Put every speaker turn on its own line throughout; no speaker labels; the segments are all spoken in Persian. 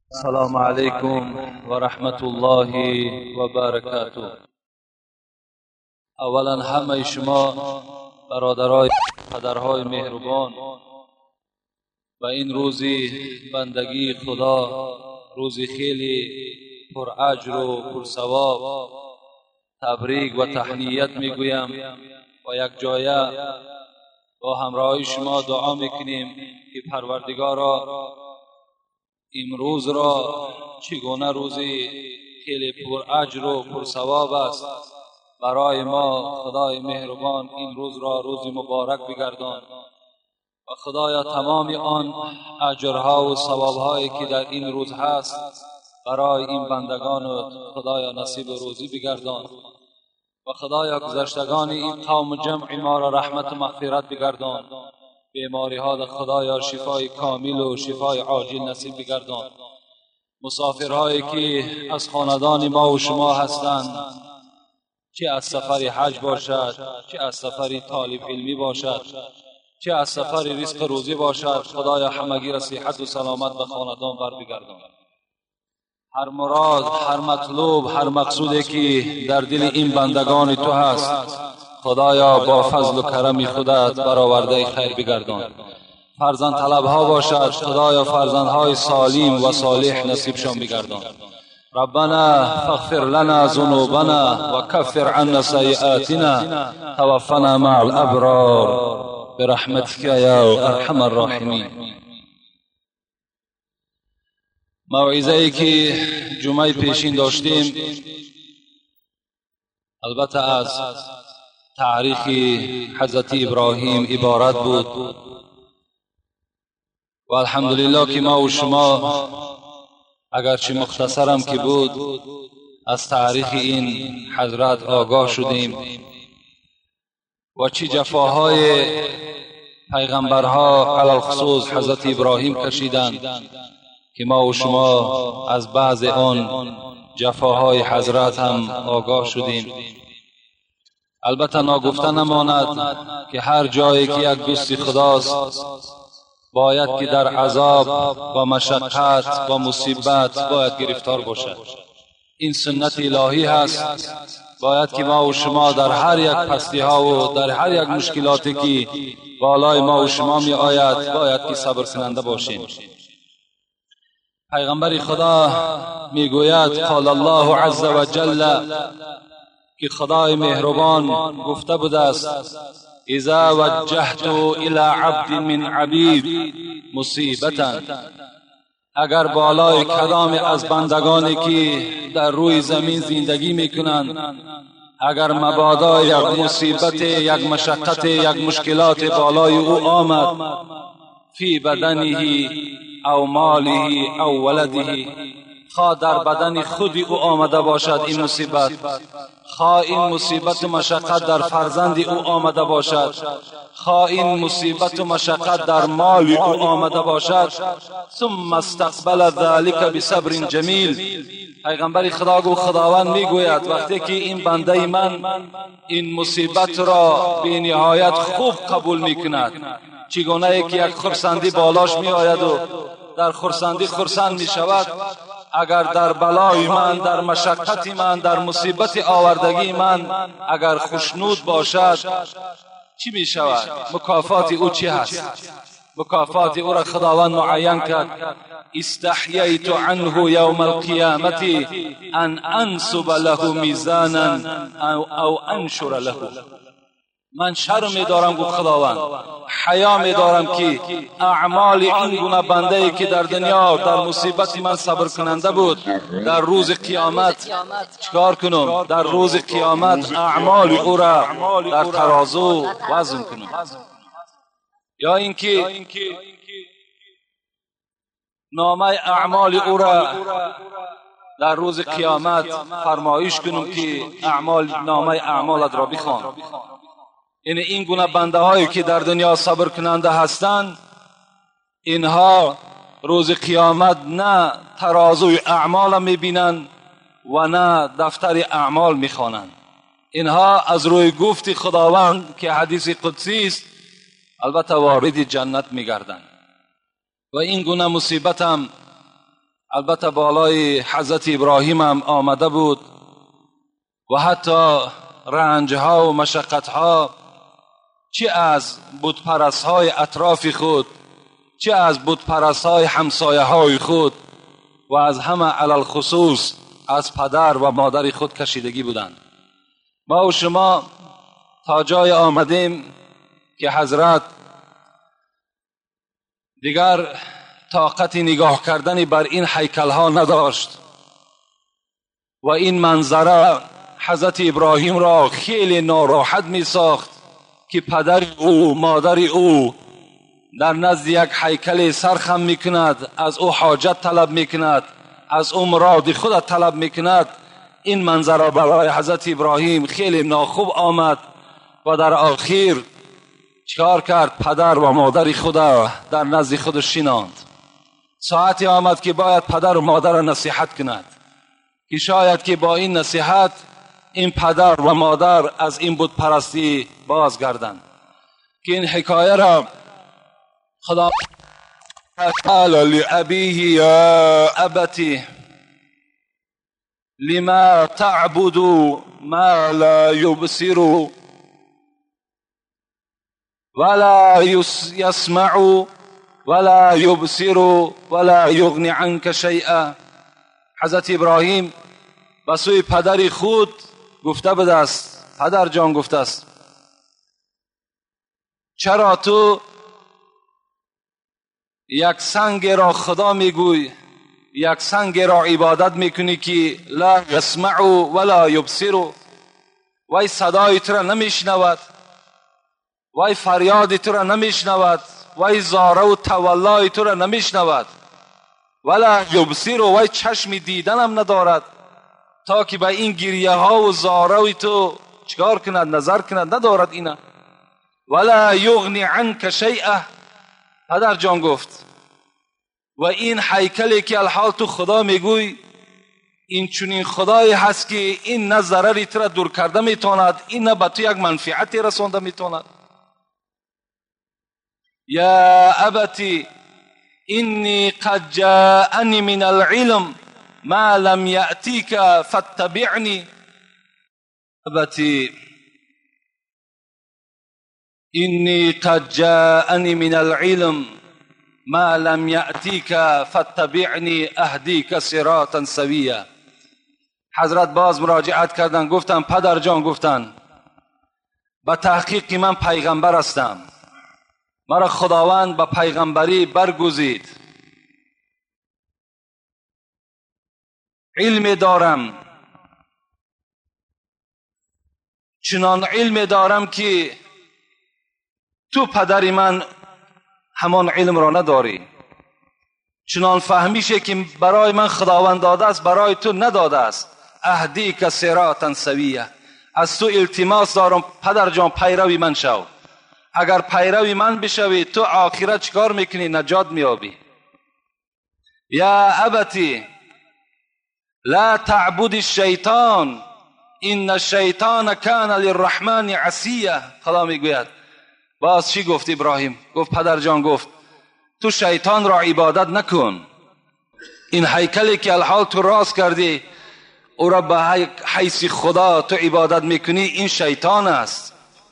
السلام علیکم و رحمت الله و برکاته. اولا همه شما برادرای پدرهای مهربان و این روزی بندگی خدا، روزی خیلی پر اجر و پر ثواب، تبریک و تهنیت میگویم و یک جایه با همراهی شما دعا میکنیم که پروردگارا امروز را چگونه روزی خیلی پر اجر و پر ثواب است برای ما. خدای مهربان این روز را روز مبارک بگردان و خدایا تمام آن اجرها و ثوابهایی که در این روز هست برای این بندگان خدایا نصیب روزی بگردان و خدایا گذشتگان این قوم جمع ما را رحمت و مغفرت بگردان. بیماری ها خدایا شفای کامل و شفای عاجل نصیب بگردان. مسافرهایی که از خاندان ما و شما هستند، چه از سفر حج باشد، چه از سفر طالب علمی باشد، چه از سفر رزق روزی باشد، خدایا همگی را صحت و سلامت به خاندان بر بگردان. هر مراد، هر مطلوب، هر مقصودی که در دل این بندگان تو هست خدایا با فضل و کرم خودت برآورده خیر بگردان. فرزند طلب ها باشد خدایا فرزندهای سالم و صالح نصیبشان بگردان. ربنا فاغفر لنا ذنوبنا وكفر عنا سيئاتنا توفنا مع الابرار برحمتك يا ارحم الراحمين. موعظه ای که جمعه پیشین داشتیم البته از تاریخ حضرت ابراهیم عبارت بود و الحمدلله که ما و شما اگرچه مختصرم که بود از تاریخ این حضرت آگاه شدیم و چه جفاهای پیغمبرها علی الخصوص حضرت ابراهیم کشیدند که ما و شما از بعض آن جفاهای حضرت هم آگاه شدیم. البته ناگفته نماند که هر جایی که یک دوست خداست باید که در عذاب و مشقت و مصیبت باید گرفتار باشد. این سنت الهی هست. باید که ما و شما در هر یک پستی ها و در هر یک مشکلاتی که بالای ما و شما می آید باید که صبر کننده باشیم. پیغمبر خدا می گوید قال الله عز و جل که خدای مهربان گفته بوده است اذا وجهت الى عبد من عبید مصیبتا، اگر بالای کدام از بندگانی که در روی زمین زندگی میکنند اگر مبادا یک مصیبت، یک مشقت، یک مشکلات بالای او آمد فی بدنه او ماله او ولده، خواه در بدن خود او آمده باشد این مصیبت، خواه این مصیبت و مشقت در فرزند او آمده باشد، خواه این مصیبت و مشقت در مال او آمده باشد، ثم استقبل ذلك بصبر جمیل. پیغمبر خدا گو خداوند میگوید وقتی که این بنده من این مصیبت را به نهایت خوب قبول میکند، چگونه ای که یک خرسندی بالاش می آید و در خرسندی خرسند می شود، اگر در بلای من، در مشقت من، در مصیبت آوردگی من اگر خوشنود باشد چی می شود؟ مکافات او چی هست؟ مکافات او را خداوند معین کرد استحییت عنه یوم القیامت ان انصب له میزانا او انشر له. من شرم دارم گفت خداوند، حیا می دارم که اعمال این گونه بنده ای که در دنیا در مصیبت من صبر کننده بود در روز قیامت چکار کنم؟ در روز قیامت اعمال او را در ترازو وزن کنم، یا اینکه نامه اعمال او را در روز قیامت فرمایش کنم که نامه اعمالت را بخوان. یعنی این گونه بنده هایی که در دنیا صبر کننده هستند اینها روز قیامت نه ترازوی اعمال میبینند و نه دفتر اعمال میخوانند. اینها از روی گفت خداوند که حدیث قدسی است البته وارد جنت میگردند. و این گونه مصیبت هم البته بالای حضرت ابراهیم هم آمده بود و حتی رنجها و مشقتها، چه از بتپرست‌های اطراف خود، چه از بتپرست‌های همسایه‌های خود و از همه علل خصوص از پدر و مادر خود کشیدگی بودند. ما و شما تا جای آمدیم که حضرت دیگر طاقت نگاه کردن بر این هیکل ها نداشت و این منظره حضرت ابراهیم را خیلی ناراحت می ساخت که پدر او مادر او در نزد یک هیکل سرخم می کند، از او حاجت طلب می کند، از او مراد خود طلب می کند. این منظره برای حضرت ابراهیم خیلی ناخوب آمد و در آخر چیکار کرد؟ پدر و مادر خدا در نزد خود شیناند. ساعتی آمد که باید پدر و مادر را نصیحت کند که شاید که با این نصیحت این پدر و مادر از این بت پرستی بازگردند. که این حکایه را خدا قال لأبيه يا أبت لما تعبد ما لا يبصر ولا يسمع ولا يبصر ولا يغني عنك شيئا. حضرت ابراهیم به سوی پدر خود گفته بود است: پدر جان، گفته است چرا تو یک سنگ را خدا میگوی، یک سنگ را عبادت میکنی که لا يسمع ولا يبصر، وای صدای تو را نمیشنود، وای فریاد تو را نمیشنود، وای زاره و تولای تو را نمیشنود، ولا یبصر، وای چشم دیدن هم ندارد تا که به این گریه ها و زاره تو چکار کند، نظر کند، ندارد اینا. ولا یغنی عنک شیئا. پدر جان گفت و این هیکلی که الحال تو خدا میگوی، این چنین خدایی هست که این نه ضرری تو را دور کرده میتواند، این نه به تو یک منفعتی رسانده میتواند. یا ابتی اینی قد جاءنی من العلم ما لم یأتیک فاتبعنی. ابتی اینی قد جاءنی من العلم ما لم یأتیک فاتبعنی اهدیک صراطا سویا. حضرت باز مراجعت کردن، گفتن پدر جان، گفتن به تحقیق من پیغمبر هستم، مرا خداوند به پیغمبری برگزید، علم دارم، چنان علم دارم که تو پدر من همان علم را نداری، چنان فهمیشه که برای من خداوند داده است برای تو نداده است. اهدیک صراطا سویا، از تو التماس دارم پدر جان پیروی من شو، اگر پیروی من بشوی تو آخرت چکار میکنی؟ نجات میابی. یا ابتی لا تعبد الشیطان ان الشیطان کان للرحمن عصیا. خدا میگوید باز چی گفت ابراهیم؟ گفت پدر جان، گفت تو شیطان را عبادت نکن، این هیکلی که الحال تو راست کردی او را به حیث خدا تو عبادت میکنی، این شیطان است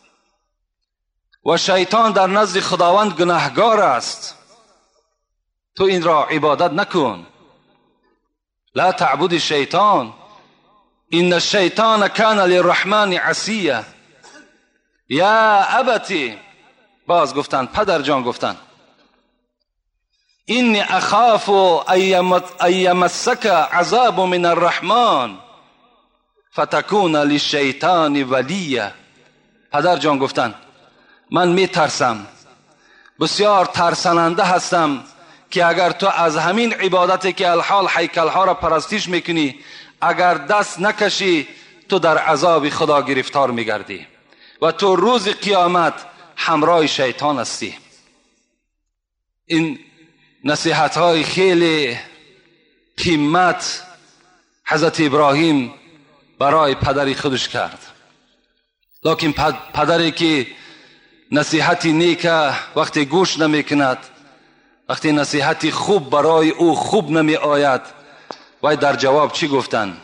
و شیطان در نزد خداوند گناهگار است، تو این را عبادت نکن. لا تعبد الشیطان ان الشیطان کان للرحمن عصیا. یا ابتی، باز گفتن پدر جان، گفتن اینی اخاف ان یمسک عذاب من الرحمن فتکون للشیطان ولیا. پدر جان گفتن من می ترسم، بسیار ترسننده هستم که اگر تو از همین عبادتی که الحال هیکل ها را پرستش میکنی اگر دست نکشی تو در عذاب خدا گرفتار میگردی و تو روز قیامت همراه شیطان هستی. این نصیحت های خیلی قیمت حضرت ابراهیم برای پدری خودش کرد، لیکن پدری که نصیحتی نیک وقتی گوش نمی کند وقتی نصیحتی خوب برای او خوب نمی آید، وای در جواب چی گفتن؟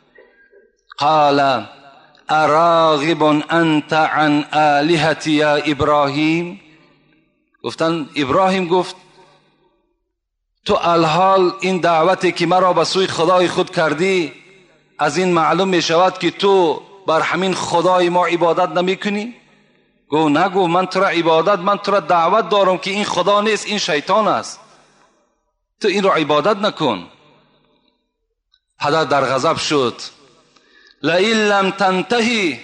قال اراغب انت عن آلهتی یا ابراهیم. گفتن ابراهیم گفت تو الحال این دعوتی که مرا به سوی خدای خود کردی، از این معلوم می شود که تو بر همین خدای ما عبادت نمی کنی؟ گو نگو، من تو را عبادت، من تو را دعوت دارم که این خدا نیست، این شیطان است، تو این را عبادت نکن. پدر در غضب شد. لئن لم تنتهی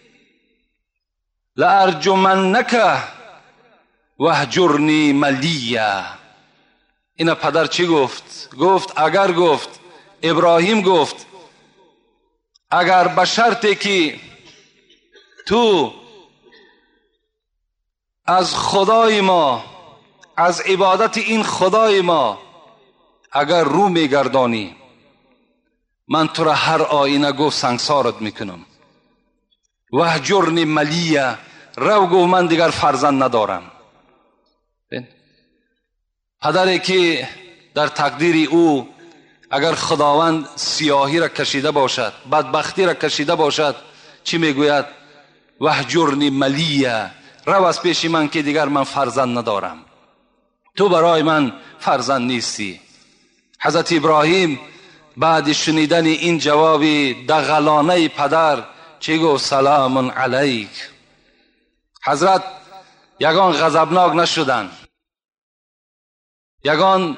لارجمنک واهجرنی ملیا. اینا پدر چی گفت؟ گفت ابراهیم گفت اگر به شرطی که تو از خدای ما، از عبادت این خدای ما اگر رو میگردانی، من تو را هر آینه گفت سنگسارت میکنم. وهجرنی ملیه، رو گو من دیگر فرزند ندارم. پدری که در تقدیر او اگر خداوند سیاهی را کشیده باشد، بدبختی را کشیده باشد، چی میگوید؟ وهجرنی ملیه، رو از پیش من که دیگر من فرزند ندارم، تو برای من فرزند نیستی. حضرت ابراهیم بعد شنیدن این جواب دغلانه پدر چی گفت؟ سلام علیک. حضرت یگان غضبناک نشدن، یگان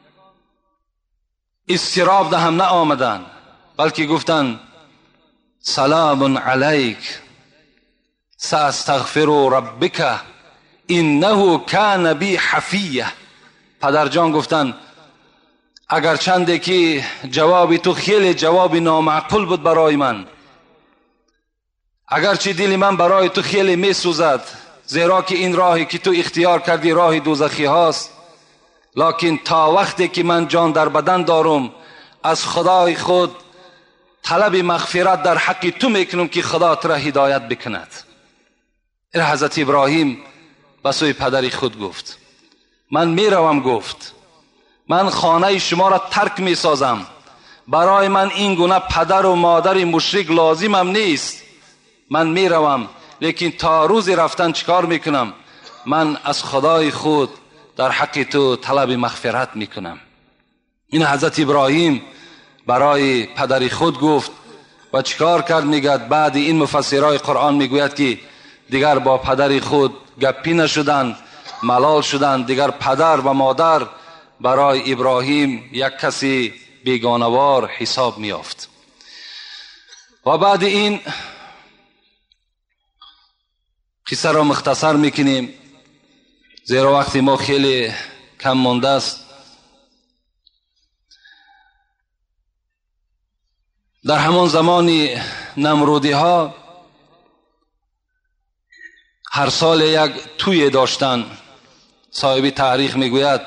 استراب ده هم نه آمدن، بلکه گفتن سلام علیک ساستغفر ربک انه کان بی حفیه. پدر جان گفتن اگر چنده که جواب تو خیلی جواب نامعقول بود برای من، اگرچه دل من برای تو خیلی می سوزد، زیرا که این راهی که تو اختیار کردی راه دوزخی هاست، لکن تا وقتی که من جان در بدن دارم از خدای خود طلب مغفرت در حق تو میکنم که خدا تو را هدایت بکند. این حضرت ابراهیم به سوی پدری خود گفت من میروم، گفت من خانه شما را ترک میسازم، برای من این گونه پدر و مادر مشرک لازمم نیست، من میروم، لیکن تا روز رفتن چیکار میکنم؟ من از خدای خود در حق تو طلب مغفرت میکنم. این حضرت ابراهیم برای پدری خود گفت و چیکار کرد؟ میگد بعد این مفسرای قرآن میگوید که دیگر با پدری خود گپی نشدن، ملال شدن، دیگر پدر و مادر برای ابراهیم یک کسی بیگانوار حساب میافت. و بعد این قصه را مختصر میکنیم زیرا وقتی ما خیلی کم مانده است. در همان زمان نمرودی ها هر سال یک توی داشتن. صاحب تاریخ میگوید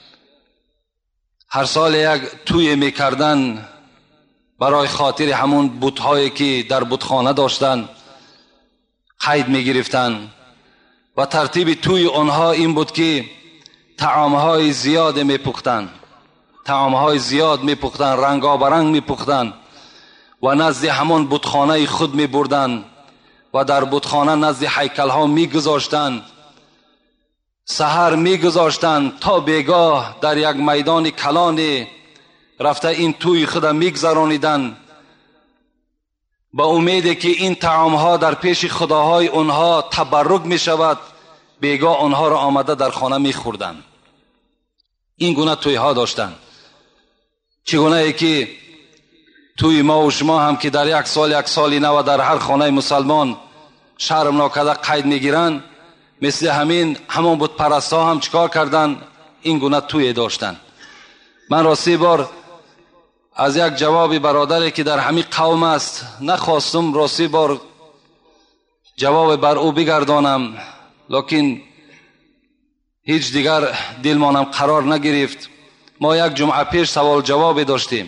هر سال یک توی میکردن برای خاطر همون بت‌هایی که در بتخانه داشتن، قید میگرفتن و ترتیب توی آنها این بود که طعامهای زیاد میپختن، طعامهای زیاد میپختن، رنگابرنگ میپختن و نزد همون بتخانه خود میبردن و در بتخانه نزد هیکل ها میگذاشتن. سحر میگذاشتن تا بیگاه در یک میدان کلان رفته این توی خود میگذرانیدن با امیدی که این طعام ها در پیش خداهای اونها تبرک می شود، بیگاه آنها را آمده در خانه می خوردن. این گونه توی ها داشتن. چگونه ای که توی ما و شما هم که در یک سالی نه و در هر خانه مسلمان شرم ناکده قید می گیرن، مثل همون بود پرستا هم چکار کردن؟ این گونه توی داشتن. من راستی بار از یک جواب برادری که در همین قوم است نخواستم راستی بار جواب بر او بگردانم، لکن هیچ دیگر دلمانم قرار نگرفت. ما یک جمعه پیش سوال جواب داشتیم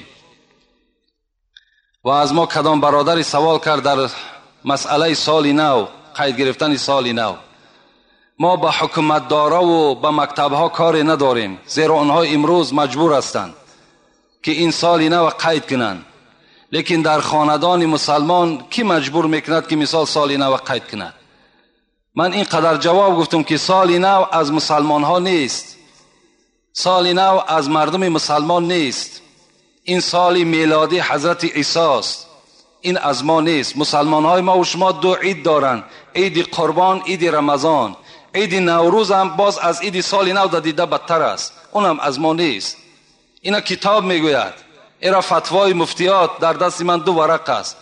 و از ما کدام برادری سوال کرد در مسئله سالی نو، قید گرفتن سالی نو. ما با حکومتدارا و با مکتبها کاری نداریم، زیرا آنها امروز مجبور هستند که این سال نو قید کنند. لیکن در خاندان مسلمان کی مجبور میکند که مثال سال نو قید کند؟ من اینقدر جواب گفتم که سال نو از مسلمان ها نیست، سال نو از مردم مسلمان نیست، این سال میلادی حضرت عیسی است، این از ما نیست. مسلمان های ما و شما دو عید دارن، عید قربان، عید رمضان. عید نوروز هم باز از عید سال نو دیده بدتر است، اونم از ما نیست. اینا کتاب میگوید، اینا فتوای مفتیات در دست من 2 ورق است.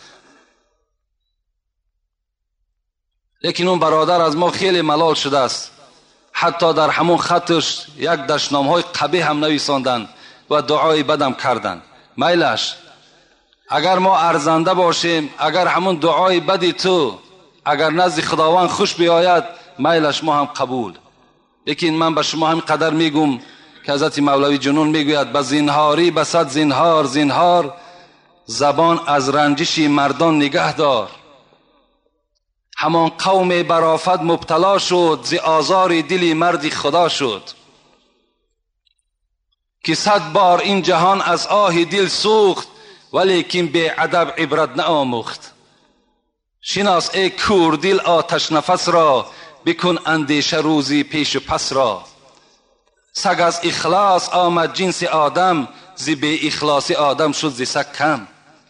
لیکن اون برادر از ما خیلی ملال شده است، حتی در همون خطش یک دشنامهای قبیح هم نویساندن و دعای بدم کردن. میلش، اگر ما ارزنده باشیم، اگر همون دعای بدی تو اگر نزد خداوند خوش بیاید، میلش ما هم قبول. لیکن من به شما همین قدر میگم که حضرت مولوی جنون میگوید به زینهاری بسد زینهار، زینهار زبان از رنجش مردان نگه دار. همان قوم برافت مبتلا شد، ز آزار دلی مرد خدا شد. که 100 بار این جهان از آه دل سوخت، ولیکن به ادب عبرت نآموخت. شناس ای کور دل آتش نفس را، بکن اندیشه روزی پیش و پس را. سگ از اخلاص آمد جنس آدم، ز بی اخلاصی آدم شد ز سگ کم.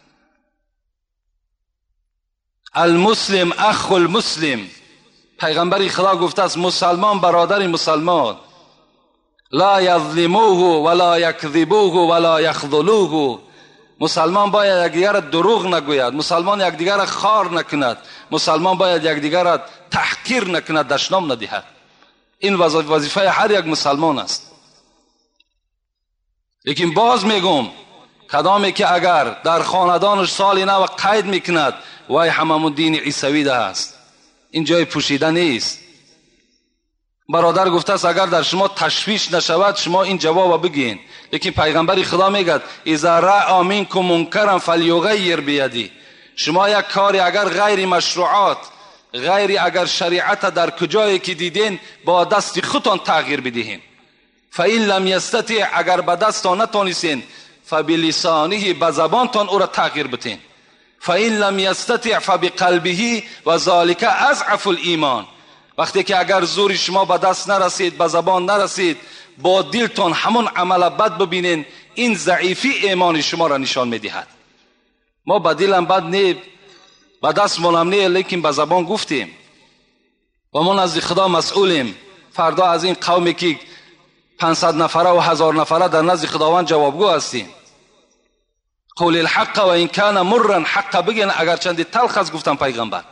المسلم اخ المسلم، پیغمبر خدا گفته است مسلمان برادر مسلمان. لا یظلموه ولا یکذبوه ولا یخذلوه. مسلمان باید یکدیگر را دروغ نگوید، مسلمان یکدیگر را خار نکند، مسلمان باید یکدیگر را تحقیر نکند، دشنام ندهد. این وظیفه هر یک مسلمان است. لیکن باز میگم کدامی که اگر در خاندانش سال نو قید میکند، وای هممون دین عیسوی ده است، این جای پوشیده نیست. برادر گفته است اگر در شما تشویش نشود شما این جواب بگین. لیکن پیغمبر خدا میگه اذا رأى منکم منکرا فلیغیر بیدی. شما یک کاری اگر غیر مشروعات، غیر اگر شریعت در کجایی که دیدین، با دست خودتان تغییر بدهین. فإن لم یستطع، اگر به دستتان نتونستین، فبلسانه، به زبانتان او را تغییر بدین. فإن لم یستطع فبقلبه و ذلک اضعف الایمان. وقتی که اگر زور شما به دست نرسید، به زبان نرسید، با دلتان همون عمل بد ببینین، این ضعیفی ایمان شما را نشان میدهد. ما به دلم بد نه، به دست مونم نه، لیکن به زبان گفتیم و ما نزد خدا مسئولیم. فردا از این قومی که 500 نفره و 1000 نفره در نزد خداوند جوابگو هستیم. قول الحق و این کان مرا، حق بگین اگر چندی تلخ است. گفتم پیغمبر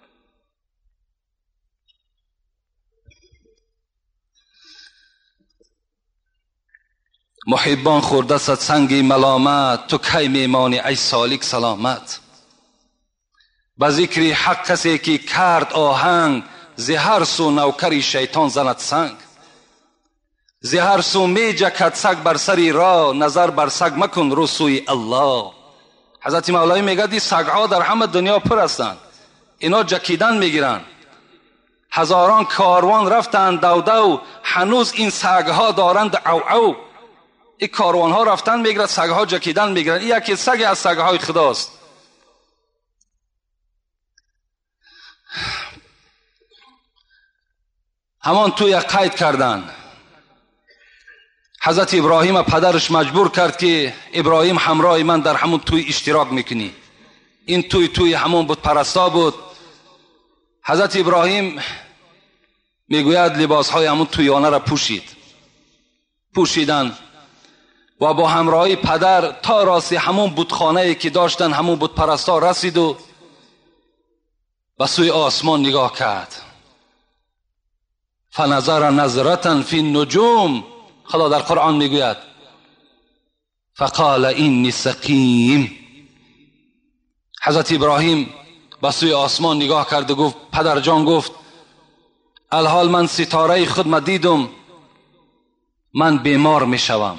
محبان خورده ست سنگ ملامت، تو کی میمانی ای سالک سلامت. به ذکر حق کسی که کرد آهنگ، ز هر سو نوکری شیطان زند سنگ. ز هر سو می جکد سگ بر سری را، نظر بر سگ مکن رو سوی الله. حضرت مولوی میگه دی سگ ها در همه دنیا پر هستند، اینا جکیدن میگیرن. هزاران کاروان رفتند دو دو، هنوز این سگ ها دارند او او. این کاروان ها رفتن میگیرن، سگ ها جکیدن میگیرن. این یکی سگ از سگ های خداست. همان توی قید کردن. حضرت ابراهیم پدرش مجبور کرد که ابراهیم همراه من در همون توی اشتراک میکنی. این توی همون بود پرستا بود. حضرت ابراهیم میگوید لباس های همون تویانه را پوشیدن و با همراهی پدر تا راستی همون بتخانه‌ای که داشتن، همون بت پرستا رسید و به سوی آسمان نگاه کرد. فنظر نظرة فی النجوم، خدا در قرآن میگوید فقال اینی سقیم. حضرت ابراهیم به سوی آسمان نگاه کرد و گفت، پدر جان گفت الحال من ستاره خود دیدم، من بیمار میشوم.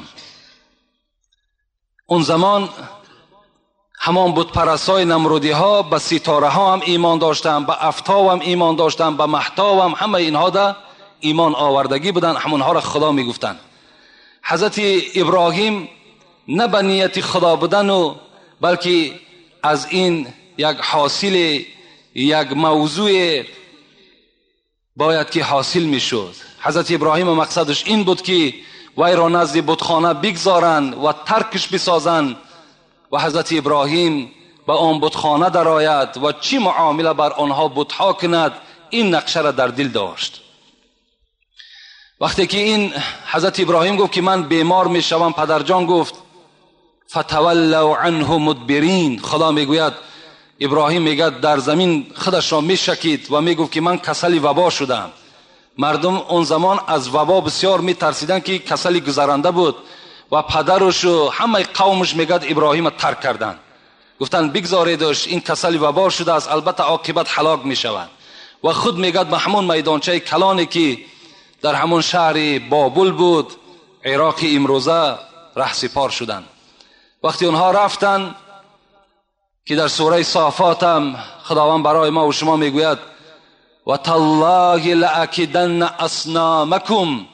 اون زمان همان بت پرستای نمرودی ها به ستاره ها هم ایمان داشتن، به افتا هم ایمان داشتن، به مهتاب هم، همه اینها ده ایمان آوردگی بودن، همونها را خدا میگفتن. حضرت ابراهیم نه به نیت خدا بودن و بلکه از این یک حاصل یک موضوع باید که حاصل میشد. حضرت ابراهیم مقصدش این بود که وی را نزد بتخانه بگذارند و ترکش بسازند و حضرت ابراهیم به آن بتخانه درآید و چی معامله بر آنها بتها کند. این نقشه را در دل داشت. وقتی که این حضرت ابراهیم گفت که من بیمار میشوم، پدرجان گفت فتولوا عنه مدبرین. خدا میگوید ابراهیم میگه در زمین خودش را میشکید و میگفت که من کسل وبا شدم. مردم اون زمان از وبا بسیار میترسیدن که کسلی گذرنده بود و پدرش و همه قومش میگه ابراهیم ترک کردن، گفتن بگذاریدش، این کسل وبا شده است، البته عاقبت هلاک میشود. و خود میگه به همون میدانچه کلانی که در همون شهر بابل بود، عراق امروزه، رهسپار شدن. وقتی اونها رفتن که در سوره صافات هم خداوند برای ما و شما میگوید و تالله لأکیدن اصنامکم.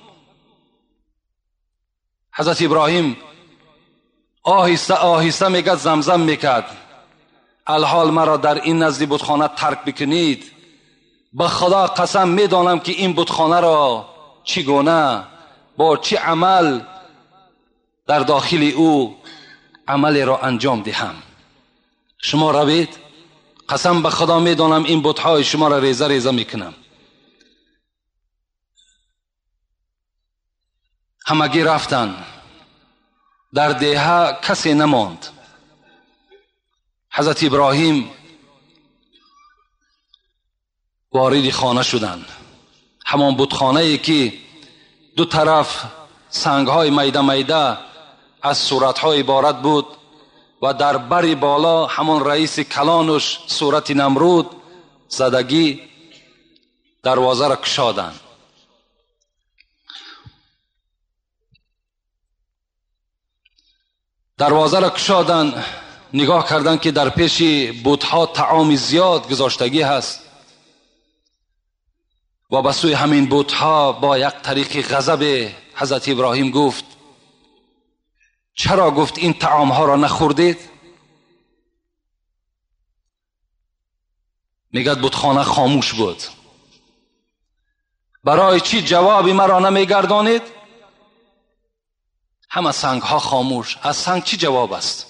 حضرت ابراهیم آهسته آهسته میگه زمزم میکرد الحال مرا در این نزد بتخانه ترک بکنید، به خدا قسم میدانم که این بتخانه را چگونه با چه عمل در داخل او عمل را انجام دهم. شما روید، قسم به خدا میدانم این بتهای شما را ریزه ریزه میکنم. همگی رفتن، در دیه کسی نماند. حضرت ابراهیم وارد خانه شدند. همان بتخانه ای که دو طرف سنگ های میده میده از صورت های عبارت بود و در بری بالا همون رئیس کلانش صورت نمرود زدگی، دروازه را کشادند. دروازه را کشادند، نگاه کردند که در پیش بتها طعام زیاد گذاشتگی هست و به سوی همین بتها با یک طریق غضب حضرت ابراهیم گفت چرا گفت این طعام ها را نخوردید؟ میگد بتخانه خاموش بود. برای چی جوابی مرا نمیگردانید؟ همه سنگ ها خاموش. از سنگ چی جواب است؟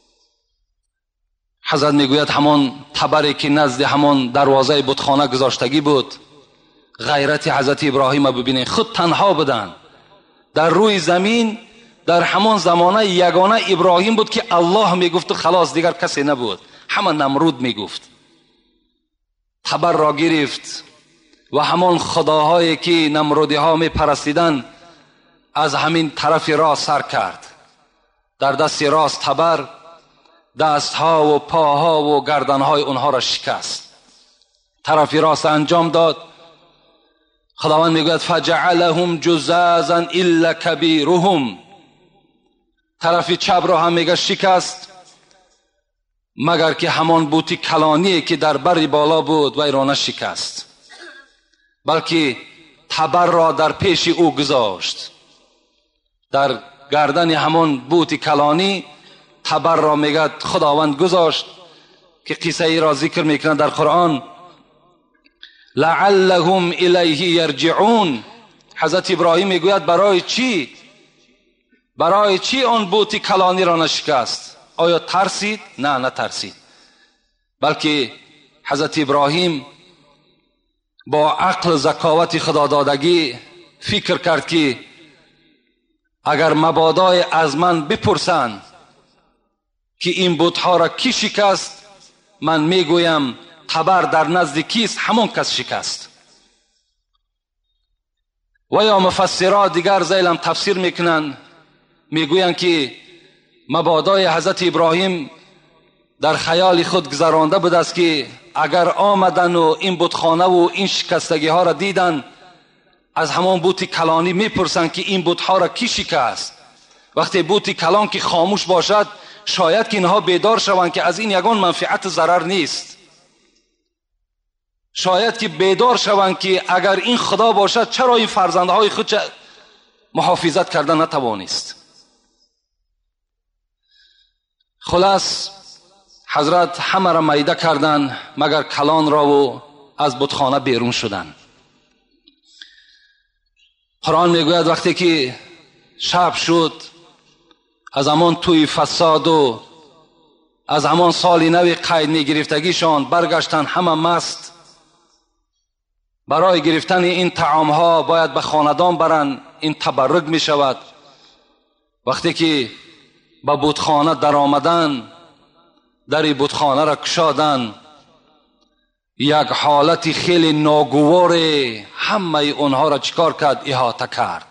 حضرت میگوید همان تبری که نزد همان دروازه بتخانه گذاشتگی بود. غیرت حضرت ابراهیم ببینید، خود تنها بودن در روی زمین. در همان زمانه یگانه ابراهیم بود که الله میگفت و خلاص، دیگر کسی نبود. همه نمرود میگفت. تبر را گرفت و همان خداهایی که نمرودی ها میپرستیدن از همین طرف راست سر کرد. در دست راست تبر، دست ها و پاها و گردن های اونها را شکست. طرف راست انجام داد. خداوند میگوید فجعلهم جزازا الا کبیرهم. طرف چپ را هم میگه شکست مگر که همان بوتی کلانی که در بری بالا بود و ایرانه شکست، بلکه تبر را در پیش او گذاشت. در گردن همان بوتی کلانی تبر را میگه خداوند گذاشت که قصه ای را ذکر میکنه در قرآن لعلهم الیه یرجعون. حضرت ابراهیم میگوید برای چی آن بوتی کلانی را نشکست؟ آیا ترسید؟ نه ترسید، بلکه حضرت ابراهیم با عقل ذکاوت خدا دادگی فکر کرد که اگر مبادای از من بپرسند که این بتها را کی شکست، من میگویم تبر در نزد کیست؟ همون کس شکست. و یا مفسرات دیگر زیلم تفسیر میکنن، میگویند که مبادای حضرت ابراهیم در خیال خود گذرانده بود است که اگر آمدن و این بتخانه و این شکستگی ها را دیدن، از همان بوت کلانی میپرسند که این بتها را کی شکست. وقتی بوت کلان که خاموش باشد شاید که اینها بیدار شوند که از این یگان منفعت ضرر نیست. شاید که بیدار شوند که اگر این خدا باشد چرا این فرزندهای خود محافظت کردن نتوانست. خلاص حضرت همه را میده کردند مگر کلان را و از بتخانه بیرون شدند. قرآن میگوید وقتی که شب شد، از همان توی فساد و از همان سال نو قید نگرفتگیشان برگشتن همه مست. برای گرفتن این طعام ها باید به خاندان برن، این تبرک می شود. وقتی که به بتخانه در آمدن، در بتخانه را کشادن، یک حالت خیلی ناگوار همه اونها را چیکار کرد؟ احاطه کرد.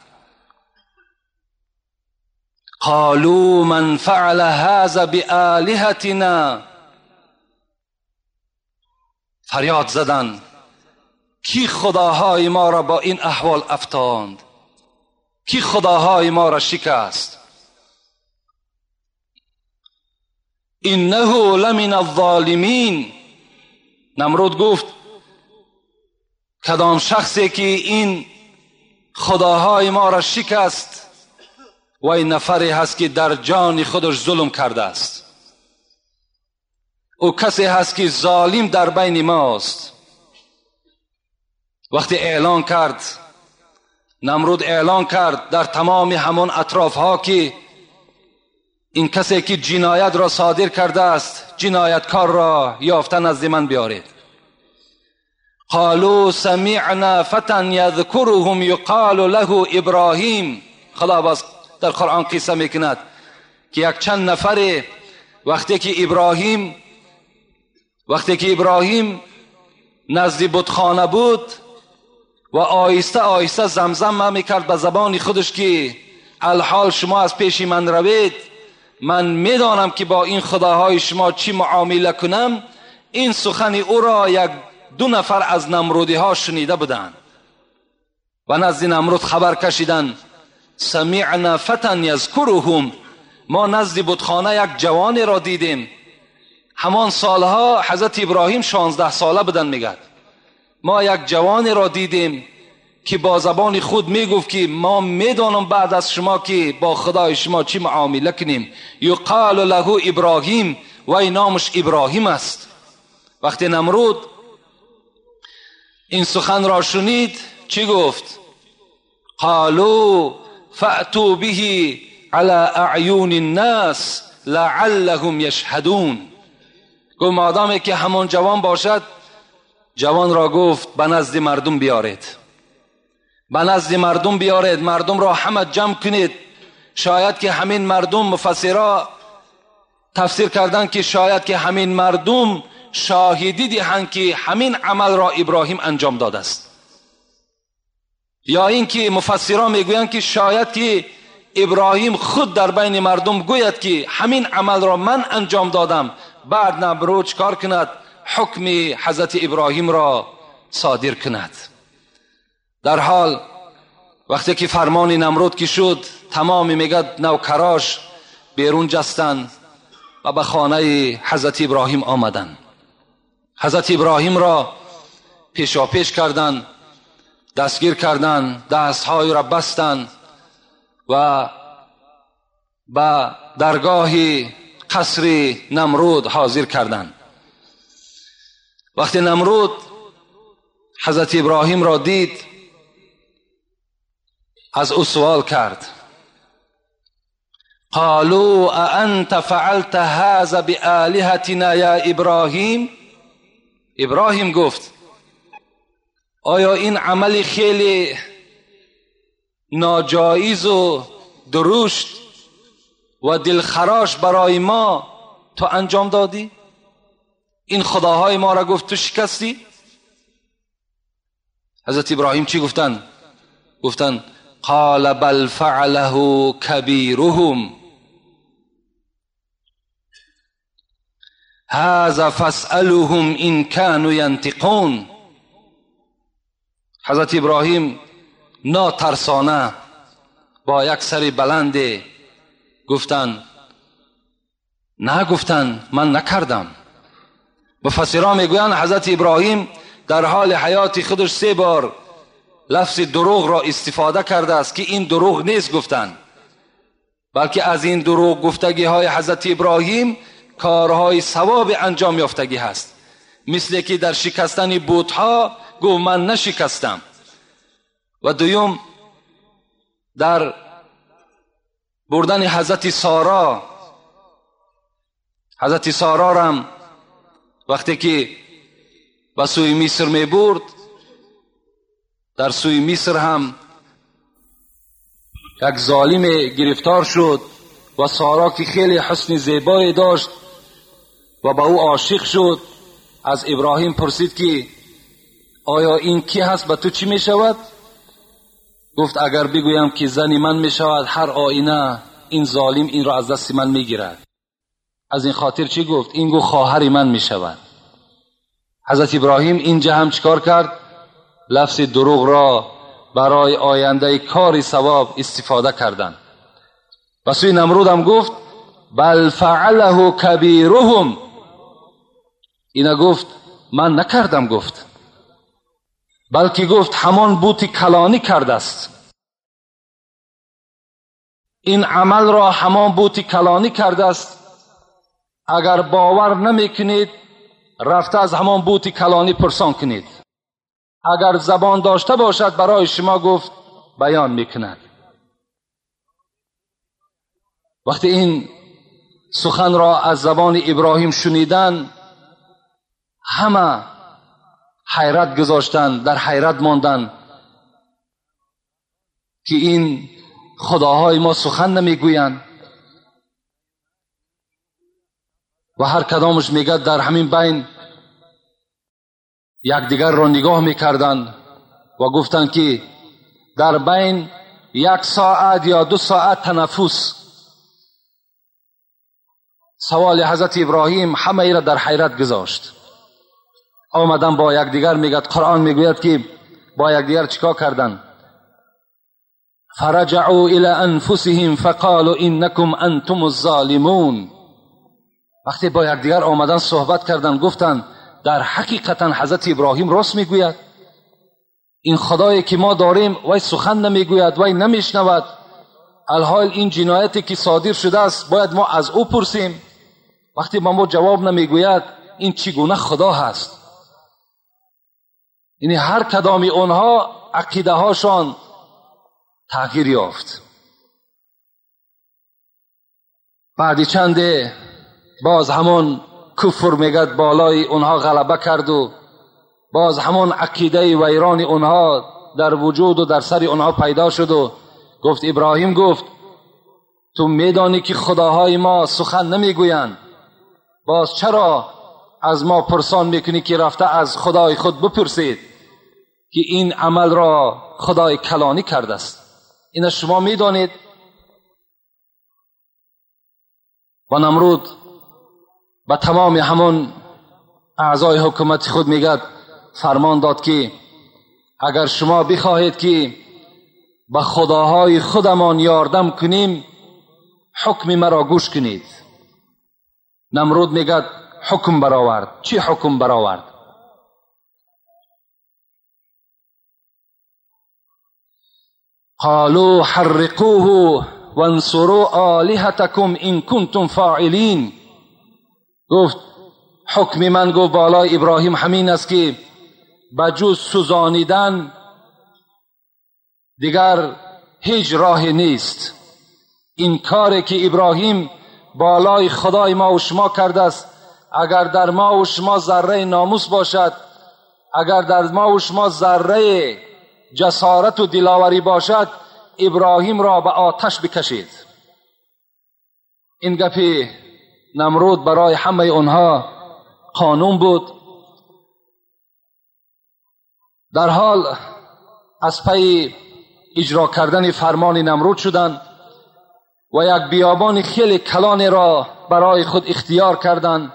قالوا من فعل هذا بآلهتنا، فریاد زدن کی خداهای ما را با این احوال افتاند، کی خداهای ما را شکست. انه لمن الظالمین. نمرود گفت کدام شخصی که این خداهای ما را شکست و این نفری هست که در جان خودش ظلم کرده است. او کسی هست که ظالم در بین ماست. وقتی اعلان کرد، نمرود اعلان کرد در تمام همون اطراف ها که این کسی که جنایت را صادر کرده است، جنایتکار را یافته نزد من بیارید. قالوا سمعنا فتى یذکرهم یقال له ابراهیم. خدا باز در قرآن قصه میکند که یک چند نفر وقتی که ابراهیم نزد بتخانه بود و آیسته آیسته زمزم میکرد به زبان خودش که الحال شما از پیش من روید، من میدانم که با این خداهای شما چی معامله کنم. این سخن او را یک دو نفر از نمرودی ها شنیده بودند و نزد نمرود خبر کشیدن سمعنا فتى یذکرهم، ما نزد بتخانه یک جوان را دیدیم. همان سالها حضرت ابراهیم 16 ساله بودن. میگد ما یک جوان را دیدیم که با زبان خود میگفت که ما میدانم بعد از شما که با خدای شما چی معامله کنیم. یقال له ابراهیم، و این نامش ابراهیم است. وقتی نمرود این سخن را شنید چی گفت؟ قالوا فأتوا به على اعیون الناس لعلهم یشهدون. گفت مادامی که همون جوان باشد، جوان را گفت به نزد مردم بیارید، به نزد مردم بیارید، مردم را همه جمع کنید. شاید که همین مردم، مفسرها تفسیر کردن که شاید که همین مردم شاهدی دهند که همین عمل را ابراهیم انجام داده است، یا اینکه مفسرها میگویند که شاید که ابراهیم خود در بین مردم گوید که همین عمل را من انجام دادم، بعد نمرود چیکار کند؟ حکم حضرت ابراهیم را صادر کند. در حال وقتی که فرمان نمرود که شد، تمام میگد نوکراش بیرون جستند و به خانه حضرت ابراهیم آمدند. حضرت ابراهیم را پیشاپیش کردند، دستگیر کردند، دستهای را بستند و به درگاه قصر نمرود حاضر کردند. وقتی نمرود حضرت ابراهیم را دید، از او سوال کرد قالوا اانت فعلت هذا بآلهتنا یا ابراهیم. ابراهیم گفت آیا این عمل خیلی ناجایز و درشت و دلخراش برای ما تو انجام دادی؟ این خداهای ما را گفت تو شکستی؟ حضرت ابراهیم چی گفتن؟ گفتن قال بل فعله کبیرهم هذا فاسألهم ان كانوا ينطقون. حضرت ابراهیم ناترسانه با یک سر بلند گفتن نه، گفتن من نکردم. مفسران میگویند حضرت ابراهیم در حال حیات خودش 3 بار لفظ دروغ را استفاده کرده است که این دروغ نیست گفتن، بلکه از این دروغ گفتگی های حضرت ابراهیم کارهای ثواب انجام یافتگی هست. مثل که در شکستن بت‌ها گفت من نشکستم. و دوم در بردن حضرت سارا را هم وقتی که به سوی مصر می برد، در سوی مصر هم یک ظالم گرفتار شد و سارا که خیلی حسن زیبایی داشت و به او عاشق شد، از ابراهیم پرسید که آیا این کی هست، به تو چی می شود؟ گفت اگر بگویم که زن من می شود، هر آینه این ظالم این را از دست من می گیرد. از این خاطر چی گفت؟ این گفت خواهر من می شود. حضرت ابراهیم اینجا هم چیکار کرد؟ لفظ دروغ را برای آینده کار ثواب استفاده کردن. و سوی نمرود هم گفت بل فعله کبیرهم، اینا گفت من نکردم، گفت بلکه گفت همان بوت کلانی کرده است، این عمل را همان بوت کلانی کرده است. اگر باور نمیکنید رفته از همان بوت کلانی پرسان کنید، اگر زبان داشته باشد برای شما گفت بیان میکند. وقتی این سخن را از زبان ابراهیم شنیدن، همه حیرت گذاشتن، در حیرت ماندن که این خداهای ما سخن نمیگویند. و هر کدامش میگه در همین بین یکدیگر را نگاه میکردند و گفتند که در بین 1 ساعت یا 2 ساعت تنفس. سوال حضرت ابراهیم همه ای را در حیرت گذاشت. آمدن با یکدیگر میگه، قرآن میگوید که با یکدیگر چیکار کردند؟ فرجعوا الى انفسهم فقالوا انکم انتم الظالمون. وقتی با یکدیگر آمدن صحبت کردن گفتند در حقیقتا حضرت ابراهیم راست میگوید، این خدایی که ما داریم وای سخن نمیگوید، وای نمیشنود، الحال این جنایتی که صادر شده است باید ما از او پرسیم. وقتی ما جواب نمیگوید این چگونه خدا هست؟ یعنی هر کدام اونها عقیده هاشان تغییر یافت. بعد چنده باز همون کفر میگد بالای اونها غلبه کرد و باز همون عقیده ویران اونها در وجود و در سر اونها پیدا شد و گفت ابراهیم گفت تو میدانی که خداهای ما سخن نمیگویند، باز چرا از ما پرسان میکنی که رفته از خدای خود بپرسید که این عمل را خدای کلانی کرده است؟ این شما میدانید. و نمرود به تمام همون اعضای حکومت خود میگد فرمان داد که اگر شما بخواهید که به خداهای خودمان یاردم کنیم حکم مرا گوش کنید. نمرود میگد حکم برآورد. چی حکم برآورد؟ قالوا حرقوه وانصروا آلهتكم ان کنتم فاعلین. گفت حکم من گفت بالای ابراهیم همین است که بجز سوزانیدن دیگر هیچ راه نیست. این کاری که ابراهیم بالای خدای ما و شما کرده است، اگر در ما و شما ذره ناموس باشد، اگر در ما و شما ذره جسارت و دلاوری باشد، ابراهیم را به آتش بکشید. این گپی نمرود برای همه اونها قانون بود. در حال از پی اجرا کردن فرمان نمرود شدند و یک بیابان خیلی کلان را برای خود اختیار کردند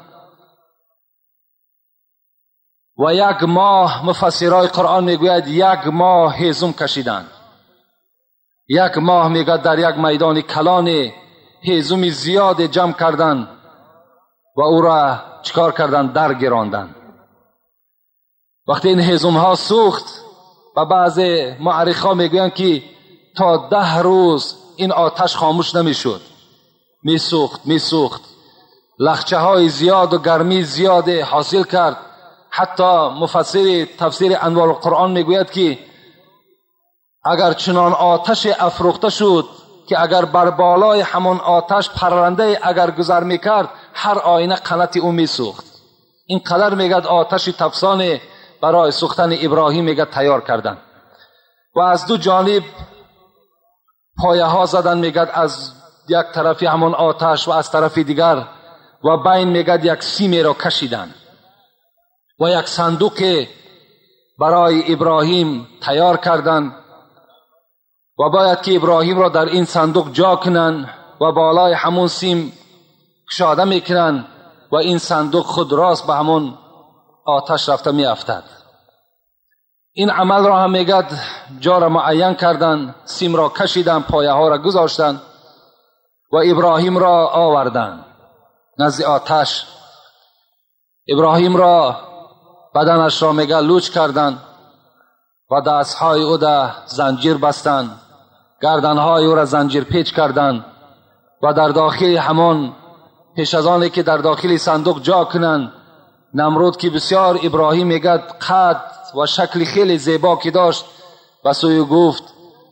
و 1 ماه مفسرای قرآن میگوید 1 ماه هیزم کشیدند. 1 ماه میگه در یک میدان کلان هیزم زیاد جمع کردند و او را چکار کردند؟ در گراندند. وقتی این هیزم ها سوخت و بعض مورخان میگویند که تا 10 روز این آتش خاموش نمیشد، میسوخت. لخچه های زیاد و گرمی زیاد حاصل کرد. حتی مفسر تفسیر انوار القرآن میگوید که اگر چنان آتش افروخته شد که اگر بر بالای همون آتش پرنده اگر گذر میکرد هر آینه قنات او میسوخت. این قدر میگد آتش تفسان برای سوختن ابراهیم میگد تیار کردن و از دو جانب پایه ها زدن میگد، از یک طرفی همون آتش و از طرف دیگر و بین میگد یک سیمی را کشیدن و یک صندوق برای ابراهیم تیار کردند و باید که ابراهیم را در این صندوق جا کنن و بالای همون سیم کشاده میکنن و این صندوق خود راست به همون آتش رفته میافتد. این عمل را هم میگد جا را معین کردن، سیم را کشیدن، پایه ها را گذاشتن و ابراهیم را آوردن نزد آتش. ابراهیم را بدنش را میگه لوچ کردن و دستهای او را زنجیر بستن، گردنهای او را زنجیر پیچ کردن و در داخل همان پیش از آنی که در داخل صندوق جا کنن، نمرود که بسیار ابراهیم میگه قد و شکل خیلی زیبا که داشت و سوی گفت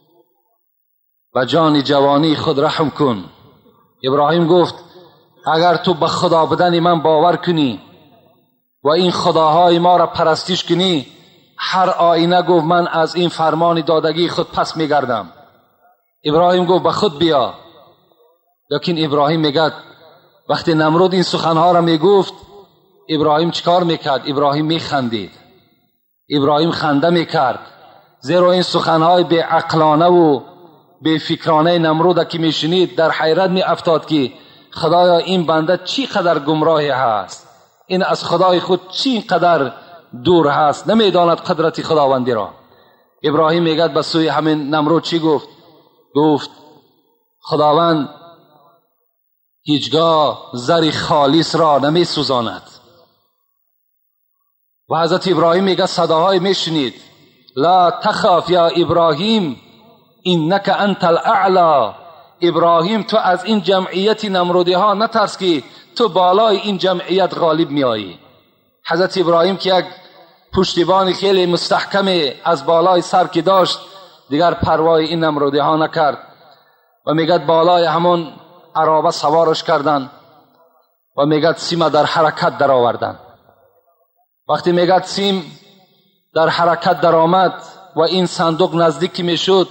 و جان جوانی خود رحم کن. ابراهیم گفت اگر تو به خدا بدن من باور کنی و این خداهای ما را پرستش کنی، هر آینه گفت من از این فرمان دادگی خود پس میگردم. ابراهیم گفت به خود بیا. لیکن ابراهیم میگه وقتی نمرود این سخنها را میگفت ابراهیم چیکار میکرد؟ ابراهیم میخندید. ابراهیم خنده میکرد، زیرا این سخنهای بی عقلانه و بی فکرانه نمرود که میشنید در حیرت می افتاد که خدایا این بنده چی قدر گمراهی هست، این از خدای خود چی قدر دور هست، نمیداند قدرت خداوندی را. ابراهیم میگه به سوی همین نمرود چی گفت؟ گفت خداوند هیچگاه زر خالص را نمی سوزاند. و حضرت ابراهیم میگه صداهای میشنید لا تخاف یا ابراهیم انک انت الاعلی. ابراهیم تو از این جمعیت نمرودی ها نترس که تو بالای این جمعیت غالب میایی. حضرت ابراهیم که یک پشتیبان خیلی مستحکم از بالای سر که داشت دیگر پروای این نمرودی ها نکرد و میگد بالای همون عرابه سوارش کردن و میگد سیم در حرکت در آوردن. وقتی میگد سیم در حرکت در آمد و این صندوق نزدیک میشد،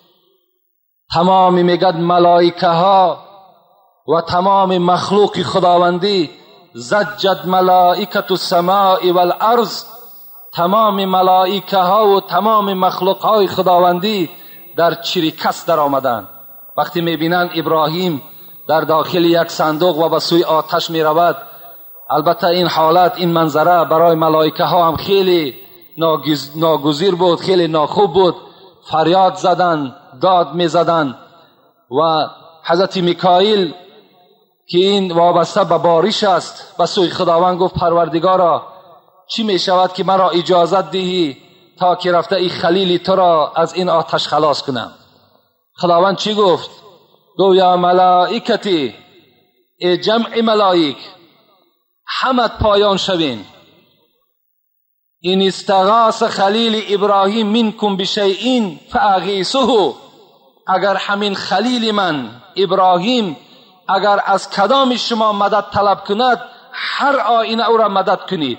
تمام میگد ملائکه ها و تمام مخلوق خداوندی زجت ملائکت السماء والارض، تمام ملائکه ها و تمام مخلوق های خداوندی در چریکس در آمدند. وقتی میبینند ابراهیم در داخل یک صندوق و به سوی آتش میرود، البته این حالت، این منظره برای ملائکه ها هم خیلی ناگزیر بود، خیلی ناخوب بود. فریاد زدن، داد میزدن و حضرت میکائیل که این وابسته به بارش است به سوی خداوند گفت پروردگارا چی می شود که مرا اجازت دهی تا که رفته ای خلیل تو را از این آتش خلاص کنم؟ خداوند چی گفت؟ گفت یا ملائکتی، ای جمع ملائک همت پایان شوین، این استغاث خلیل ابراهیم منکم بشیء فاغیثه. اگر همین خلیل من ابراهیم اگر از کدام شما مدد طلب کند، هر آینه او را مدد کنید.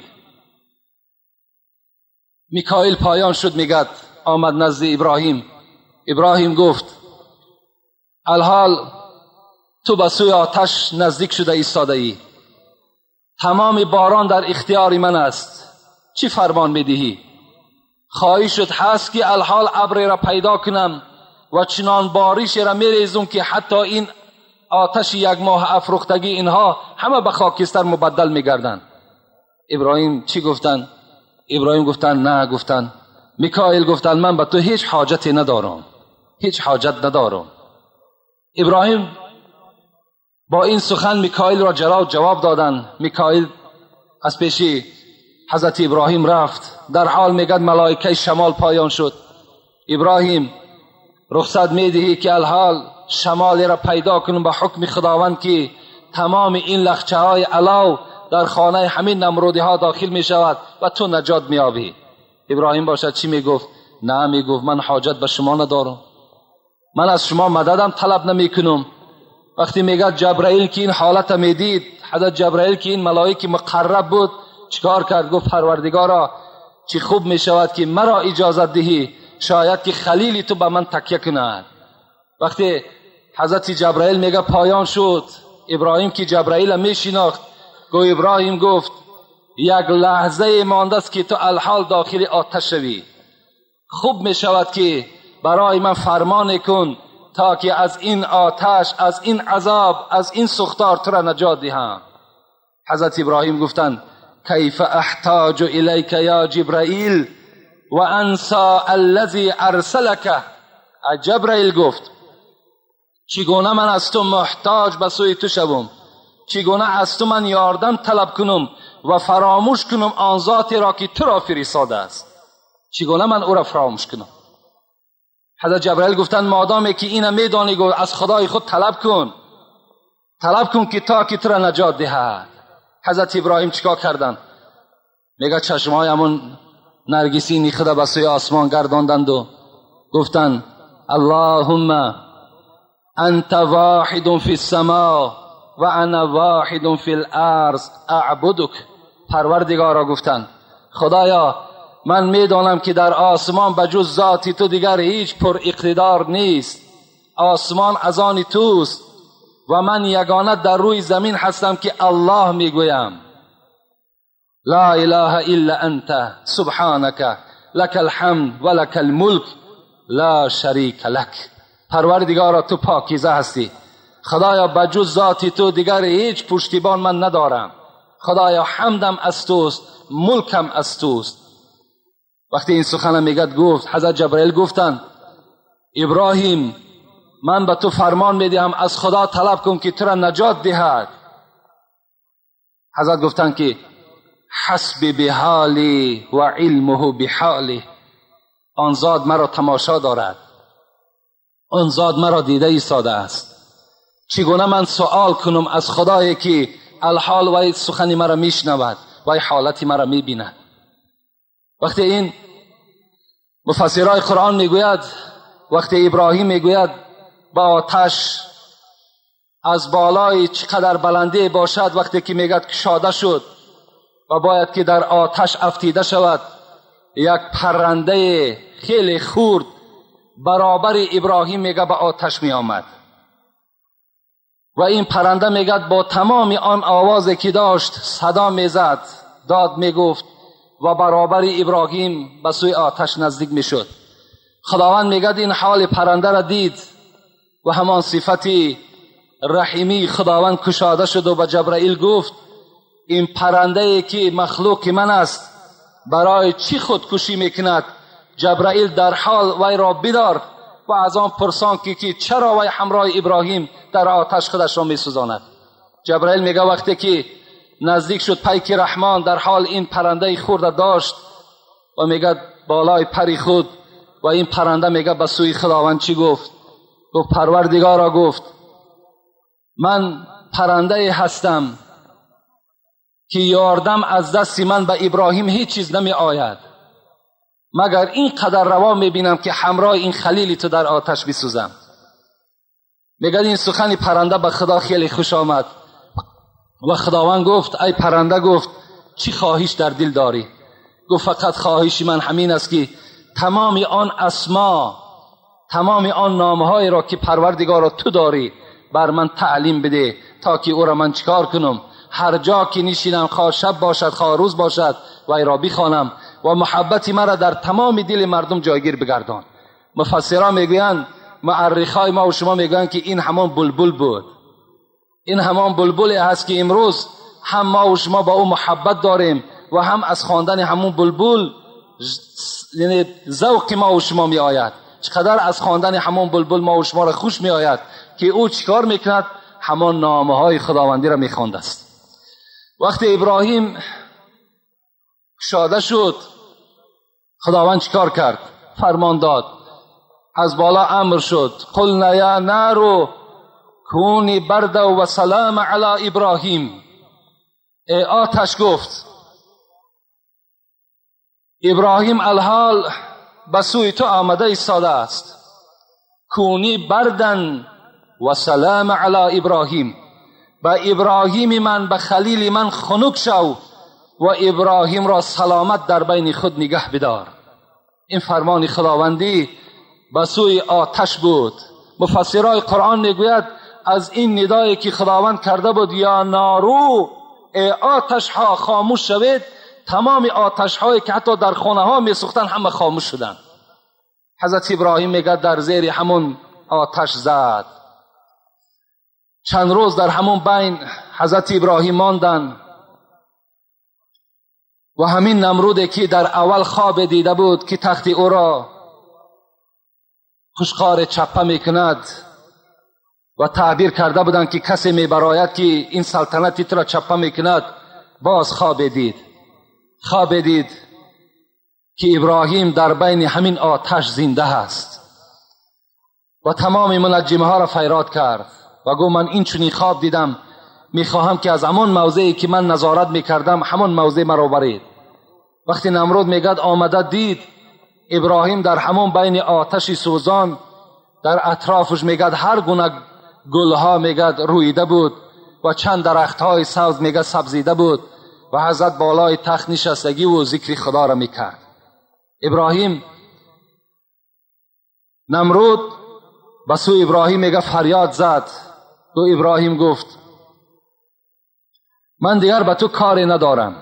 میکائیل پایان شد، میگد آمد نزد ابراهیم. ابراهیم گفت الحال تو به سوی آتش نزدیک شده ایستاده ای، تمام باران در اختیار من است، چی فرمان میدهی؟ خواهشت هست که الحال ابر را پیدا کنم و چنان بارش را میریزم که حتی این آتش یک ماه افروختگی اینها همه به خاکستر مبدل میگردن. ابراهیم چی گفتن؟ ابراهیم گفتن نه. گفتن میکائیل گفتن من به تو هیچ حاجتی ندارم، هیچ حاجت ندارم. ابراهیم با این سخن میکائیل را جواب دادن. میکائیل از پیشی حضرت ابراهیم رفت، در حال میگد ملائکه شمال پایان شد. ابراهیم رخصت میدهی که الحال شمالی را پیدا کنم به حکم خداوند که تمام این لخچه های علاو در خانه همین نمرودی ها داخل می شود و تو نجات می یابی. ابراهیم باشد چی می گفت؟ نه، می گفت من حاجت به شما ندارم، من از شما مددم طلب نمی کنم. وقتی میگه جبرائیل که این حالت می دید، حضرت جبرائیل که این ملائکه مقرب بود چیکار کرد؟ گفت پروردگارا چی خوب می شود که مرا اجازت دهی شاید که خلیلی تو به من تکیه کند. وقتی حضرت جبرائیل میگه پایان شد، ابراهیم که جبرائیل می شناخت، گو ابراهیم گفت یک لحظه مانده است که تو الحال داخل آتش شوی، خوب می شود که برای من فرمان کن تا که از این آتش، از این عذاب، از این سوختار تو را نجات دهم. حضرت ابراهیم گفتند کیف احتاج الیک یا جبرائیل و انسا الذی ارسلک. جبرائیل گفت چگونه من از تو محتاج به سوی تو شوم، چگونه از تو من یاردم طلب کنم و فراموش کنم آن ذاتی را که تو را فرستاده است، چگونه من او را فراموش کنم؟ حضرت جبرائیل گفتند مادامی که اینه میدانی گو از خدای خود طلب کن که تا که تو را نجات دهد. حضرت ابراهیم چیکار کردند؟ میگه چشمای همون نرگسی نیخته به سوی آسمان گرداندند و گفتند اللهم انت واحد فی السماء و انا واحد فی الارض اعبدک. پروردگارا گفتند خدایا من میدانم که در آسمان بجز ذاتی تو دیگر هیچ پر اقتدار نیست، آسمان از آن توست و من یگانه در روی زمین هستم که الله میگویم لا اله الا انت سبحانك لك الحمد و لك الملک لا شریک لک. پروردگارا تو پاکیزه هستی، خدایا بجز ذاتی تو دیگر هیچ پشتیبان من ندارم، خدایا حمدم از توست، ملکم از توست. وقتی این سخن میگد گفت حضرت جبرائیل گفتند ابراهیم من به تو فرمان میدهم از خدا طلب کن که تو را نجات دهد. حضرت گفتند که حسبی بحالی و علمه بحالی، آن ذات مرا تماشا دارد، آن ذات مرا دیده ایستاده است، چگونه من سوال کنم از خدایی که الحال وی سخن مرا میشنود، وی حالت مرا میبیند. وقتی این مفسرای قرآن میگوید وقتی ابراهیم میگوید با آتش از بالای چقدر بلندی باشد، وقتی که میگد کشاده شد و باید که در آتش افتیده شود، یک پرنده خیلی خورد برابر ابراهیم میگه به آتش می آمد و این پرنده میگد با تمام آن آوازی که داشت صدا میزد، داد میگفت و برابر ابراهیم به سوی آتش نزدیک میشد. خداوند میگد این حال پرنده را دید و همان صفت رحیمی خداوند کشاده شد و به جبرائیل گفت این پرنده که مخلوق من است برای چی خودکشی میکند؟ جبرائیل در حال وی را بدار و از آن پرسان که چرا وی همراه ابراهیم در آتش خودش را میسوزاند. جبرائیل میگه وقتی که نزدیک شد پیک رحمان در حال این پرنده خورده داشت و میگه بالای پری خود و این پرنده میگه به سوی خداوند چی گفت؟ گفت پروردگارا گفت من پرنده هستم که یاردم از دست من به ابراهیم هیچ چیز نمی آید مگر این قدر روا میبینم که همراه این خلیل تو در آتش بسوزم. میگه این سخن پرنده به خدا خیلی خوش آمد و خداوند گفت ای پرنده، گفت چی خواهش در دل داری؟ گفت فقط خواهش من همین است که تمام آن اسما، تمام آن نامهای را که پروردگارا تو داری بر من تعلیم بده تا که او را من چیکار کنم، هر جا که نشینم خواه شب باشد خواه روز باشد وی را بخوانم و محبتی مرا در تمام دل مردم جایگیر بگردان. مفسران میگویند، مؤرخای ما و شما میگویند که این همان بلبل بود، این همان بلبلی هست که امروز هم ما و شما با او محبت داریم و هم از خواندن همون بلبل یعنی ذوق ما و شما می آید. چقدر از خواندن همون بلبل ما و شما را خوش می آید که او چیکار میکند؟ همان نامه های خداوندی را میخواند است. وقتی ابراهیم کشاده شد. خداوند چیکار کرد؟ فرمان داد، از بالا امر شد قلنا یا نار کونی برد و سلام علی ابراهیم. ای آتش، گفت ابراهیم الحال به سوی تو آمده ایستاده است، کونی بردن و سلام علی ابراهیم، به ابراهیم من، به خلیل من خنک شو و ابراهیم را سلامت در بین خود نگه بدار. این فرمان خداوندی به سوی آتش بود. مفسرای قرآن میگوید از این ندایی که خداوند کرده بود یا نارو، ای آتش ها خاموش شوید، تمام آتش هایی که حتی در خانه ها می سوختن همه خاموش شدن. حضرت ابراهیم میگه در زیر همون آتش زد. چند روز در همون بین حضرت ابراهیم ماندن و همین نمرودی که در اول خواب دیده بود که تخت او را خشخار چپه میکند و تعبیر کرده بودند که کسی میبراید که این سلطنتی تو را چپه میکند، باز خواب دید که ابراهیم در بین همین آتش زنده است و تمام منجمه ها را فیراد کرد و گفت من این چنین خواب دیدم، میخواهم که از همان موضعی که من نظارت میکردم همان موضع مرا برید. وقتی نمرود میگد آمده دید ابراهیم در همون بین آتش سوزان، در اطرافش میگد هر گونه گلها میگد رویده بود و چند درختهای سبز میگد سبزیده بود و حضرت بالای تخت نشستگی و ذکر خدا را میکرد. ابراهیم، نمرود به سوی ابراهیم میگه فریاد زد. تو ابراهیم گفت من دیگر به تو کاری ندارم،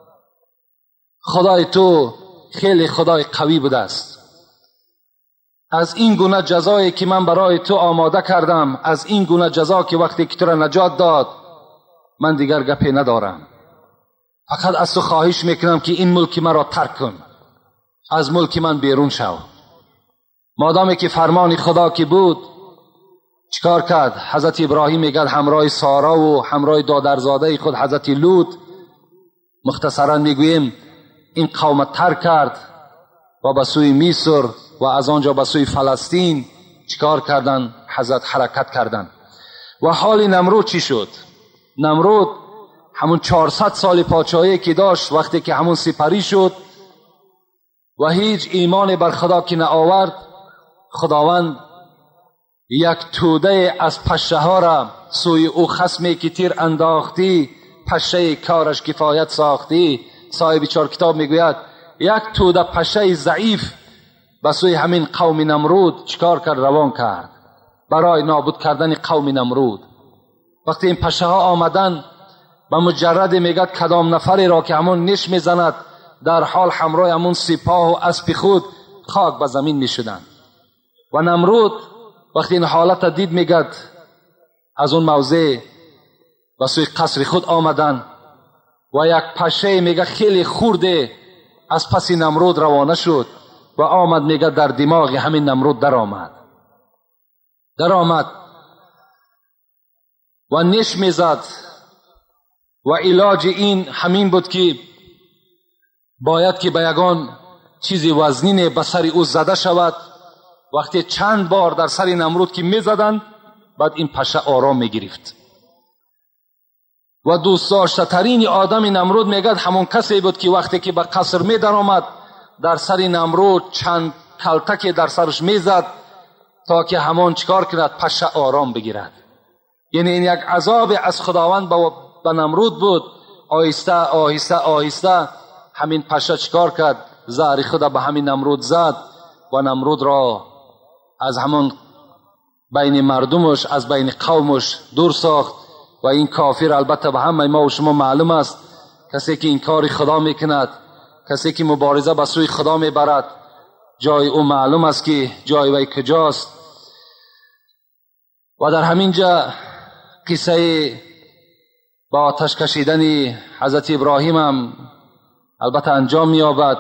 خدای تو خیلی خدای قوی بوده است. از این گونه جزایی که من برای تو آماده کردم، از این گونه جزا که وقتی که تو را نجات داد، من دیگر گپی ندارم. فقط از تو خواهش میکنم که این ملک مرا ترک کن، از ملک من بیرون شو. مادامی که فرمان خدا که بود، چیکار کرد؟ حضرت ابراهیم میگه همراه سارا و همراه دادرزاده خود حضرت لوط، مختصرا میگوییم این قوم ترک کرد و به سوی مصر و از آنجا به سوی فلسطین چیکار کردن؟ حضرت حرکت کردن. و حال نمرود چی شد؟ نمرود همون 400 سال پادشاهی که داشت، وقتی که همون سپری شد و هیچ ایمان بر خدا که نه آورد، خداوند یک توده از پشه ها را سوی او خصمی که تیر انداختی، پشه کارش کفایت ساختی. صاحب 4 کتاب میگوید یک توده پشه ضعیف به سوی همین قوم نمرود چیکار کرد؟ روان کرد برای نابود کردن قوم نمرود. وقتی این پشه ها آمدن، به مجرد میگد کدام نفری را که همون نش میزند در حال همراه همون سپاه و اسب خود خاک به زمین میشدند. و نمرود وقتی این حالت دید میگد از اون موضع به سوی قصر خود آمدن و یک پشه میگه خیلی خورده از پس نمرود روانه شد و آمد میگه در دماغ همین نمرود در آمد و نش میزد و علاج این همین بود که باید که به یگان چیزی وزنین به سر او زده شود. وقتی چند بار در سر نمرود که میزدن، بعد این پشه آرام میگرفت. و دوست داشته ترین آدم نمرود میگد همون کسی بود که وقتی که به قصر می در آمد در سر نمرود چند کلتک در سرش میزد تا که همون چکار کند؟ پشه آرام بگیرد. یعنی این یک عذاب از خداوند به نمرود بود. آهسته آهسته آهسته همین پشه چکار کرد؟ زهر خود به همین نمرود زد و نمرود را از همون بین مردمش، از بین قومش دور ساخت. و این کافر البته به همه ما و شما معلوم است، کسی که این کار خدا میکند، کسی که مبارزه به سوی خدا میبرد، جای او معلوم است که جای وی کجاست. و در همینجا قصه با آتش کشیدن حضرت ابراهیم هم البته انجام می‌یابد.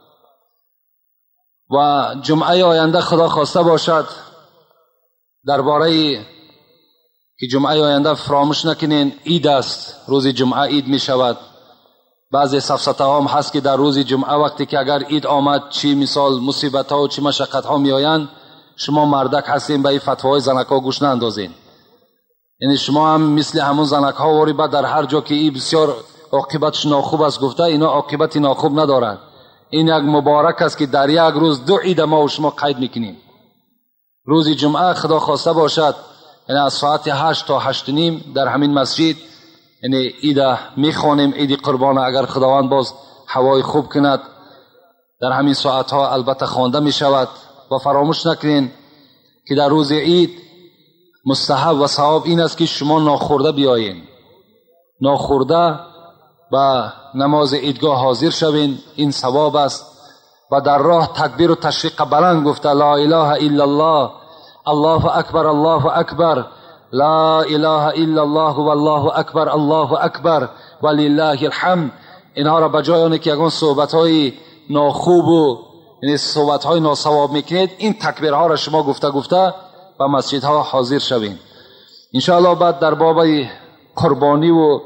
و جمعه آینده خدا خواسته باشد درباره که جمعه آینده فراموش نکنین عید است، روز جمعه عید می شود بعضی سفسطه هم هست که در روز جمعه وقتی که اگر عید آمد چی مثال مصیبت ها و چی مشقت ها میآیند، شما مردک هستین به این فتواهای زنک ها گوش ناندازین. یعنی شما هم مثل همون زنک ها واری بعد در هر جا که این بسیار عاقبتش ناخوب است گفته، اینا عاقبت ناخوب ندارد. این یک مبارک است که در یک روز 2 عید ما و شما قید میکنیم. روز جمعه خدا خواسته باشد یعنی از ساعت 8 تا 8:30 در همین مسجد یعنی عید میخوانیم، عید قربان. اگر خداوند باز هوای خوب کند در همین ساعت ها البته خوانده می شود. و فراموش نکنین که در روز عید مستحب و ثواب این است که شما ناخورده بیایین، ناخورده و نماز عیدگاه حاضر شوین، این ثواب است. و در راه تکبیر و تشریق بلند گفته لا اله الا الله، الله اکبر، الله اکبر، لا اله الا الله والله اکبر، الله اکبر ولله الحمد. اینها را بجای آنه که یگان صحبت‌های ناخوب و یعنی صحبت‌های ناصواب میکنید، این تکبیرها را شما گفته و مسجدها حاضر شوین. انشاءالله بعد در باب قربانی و